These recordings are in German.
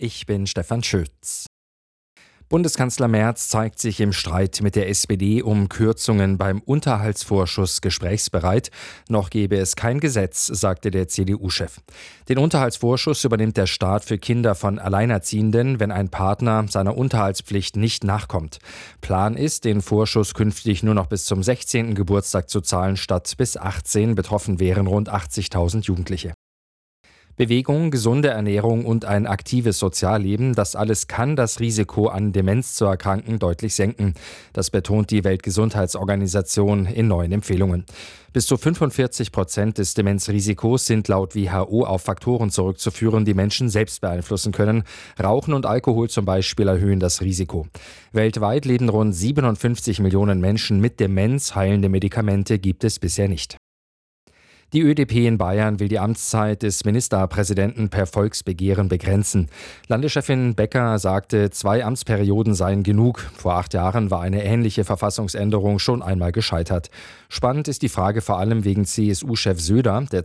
Ich bin Stefan Schütz. Bundeskanzler Merz zeigt sich im Streit mit der SPD um Kürzungen beim Unterhaltsvorschuss gesprächsbereit. Noch gebe es kein Gesetz, sagte der CDU-Chef. Den Unterhaltsvorschuss übernimmt der Staat für Kinder von Alleinerziehenden, wenn ein Partner seiner Unterhaltspflicht nicht nachkommt. Plan ist, den Vorschuss künftig nur noch bis zum 16. Geburtstag zu zahlen, statt bis 18. Betroffen wären rund 80.000 Jugendliche. Bewegung, gesunde Ernährung und ein aktives Sozialleben, das alles kann das Risiko, an Demenz zu erkranken, deutlich senken. Das betont die Weltgesundheitsorganisation in neuen Empfehlungen. Bis zu 45% des Demenzrisikos sind laut WHO auf Faktoren zurückzuführen, die Menschen selbst beeinflussen können. Rauchen und Alkohol zum Beispiel erhöhen das Risiko. Weltweit leben rund 57 Millionen Menschen mit Demenz. Heilende Medikamente gibt es bisher nicht. Die ÖDP in Bayern will die Amtszeit des Ministerpräsidenten per Volksbegehren begrenzen. Landeschefin Becker sagte, 2 Amtsperioden seien genug. Vor 8 Jahren war eine ähnliche Verfassungsänderung schon einmal gescheitert. Spannend ist die Frage vor allem wegen CSU-Chef Söder, der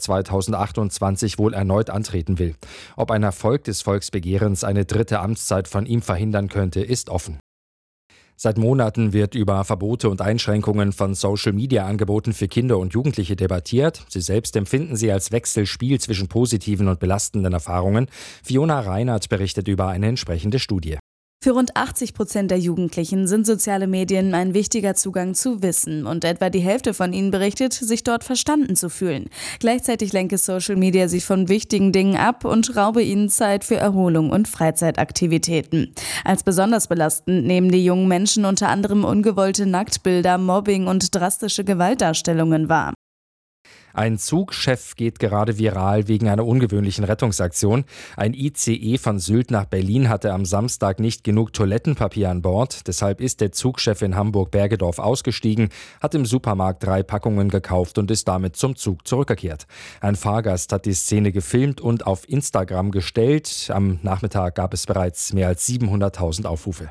2028 wohl erneut antreten will. Ob ein Erfolg des Volksbegehrens eine 3. Amtszeit von ihm verhindern könnte, ist offen. Seit Monaten wird über Verbote und Einschränkungen von Social-Media-Angeboten für Kinder und Jugendliche debattiert. Sie selbst empfinden sie als Wechselspiel zwischen positiven und belastenden Erfahrungen. Fiona Reinhardt berichtet über eine entsprechende Studie. Für rund 80% der Jugendlichen sind soziale Medien ein wichtiger Zugang zu Wissen und etwa die Hälfte von ihnen berichtet, sich dort verstanden zu fühlen. Gleichzeitig lenke Social Media sie von wichtigen Dingen ab und raube ihnen Zeit für Erholung und Freizeitaktivitäten. Als besonders belastend nehmen die jungen Menschen unter anderem ungewollte Nacktbilder, Mobbing und drastische Gewaltdarstellungen wahr. Ein Zugchef geht gerade viral wegen einer ungewöhnlichen Rettungsaktion. Ein ICE von Sylt nach Berlin hatte am Samstag nicht genug Toilettenpapier an Bord. Deshalb ist der Zugchef in Hamburg-Bergedorf ausgestiegen, hat im Supermarkt 3 Packungen gekauft und ist damit zum Zug zurückgekehrt. Ein Fahrgast hat die Szene gefilmt und auf Instagram gestellt. Am Nachmittag gab es bereits mehr als 700.000 Aufrufe.